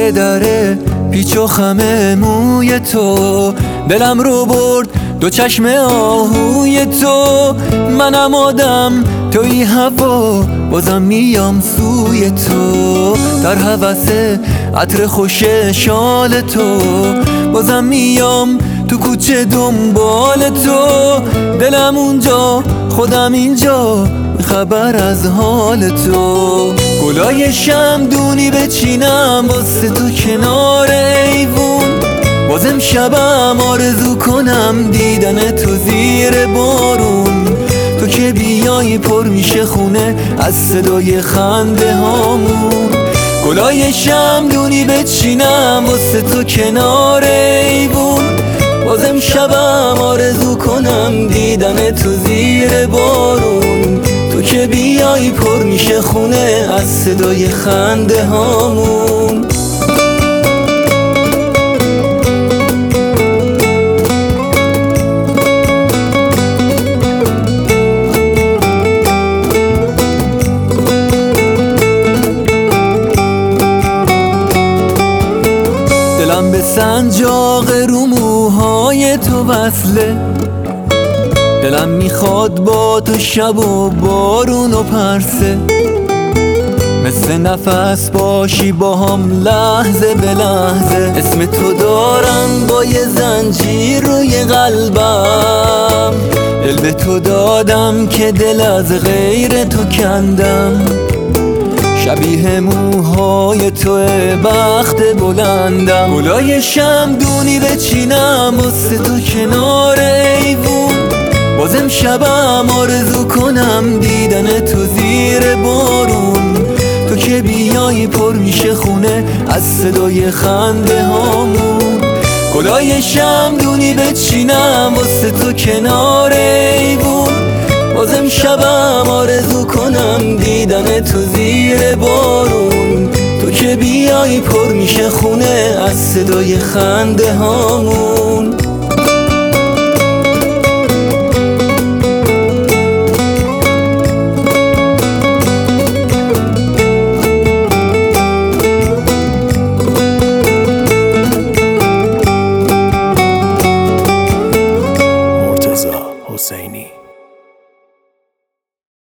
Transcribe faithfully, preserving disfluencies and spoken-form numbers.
ته دره پیچ و خم موی تو، دلم رو برد دو چشم آهوی تو. منم آدم توی هوا بازم میام سوی تو، در هوس عطر خوش شال تو بازم میام تو کوچه دنبال تو. دلم اونجا خودم اینجا خبر از حال تو. گلای شمدونی بچینم واسه تو کنار ایوون، بازم شبم آرزو کنم دیدن تو زیر بارون. تو که بیایی پر میشه خونه از صدای خنده هامون. گلای شمدونی بچینم واسه تو کنار ایوون، بازم شبم آرزو کنم دیدن تو زیر بارون. تو که بیایی پر میشه خونه از صدای خنده هامون. دلم به سنجاق رو موهای تو وصله، دلم میخواد با تو شب و بارون و پرسه. مثل نفس باشی با هم لحظه به لحظه، اسم تو دارم با یه زنجیر روی قلبم. دل به تو دادم که دل از غیر تو کندم، شبیه موهای توه بخت بلندم. گلای شمدونی بچینم واسه تو کنار ایوون، بازم شبم آرزو کنم دیدن تو زیر بارون. تو که بیایی پر میشه خونه از صدای خنده هامون. گلای شمدونی بچینم واسه تو کنار ایوون، بازم شبم آرزو کنم دیدن تو زیر بارون. تو که بیایی پر میشه خونه از صدای خنده هامون.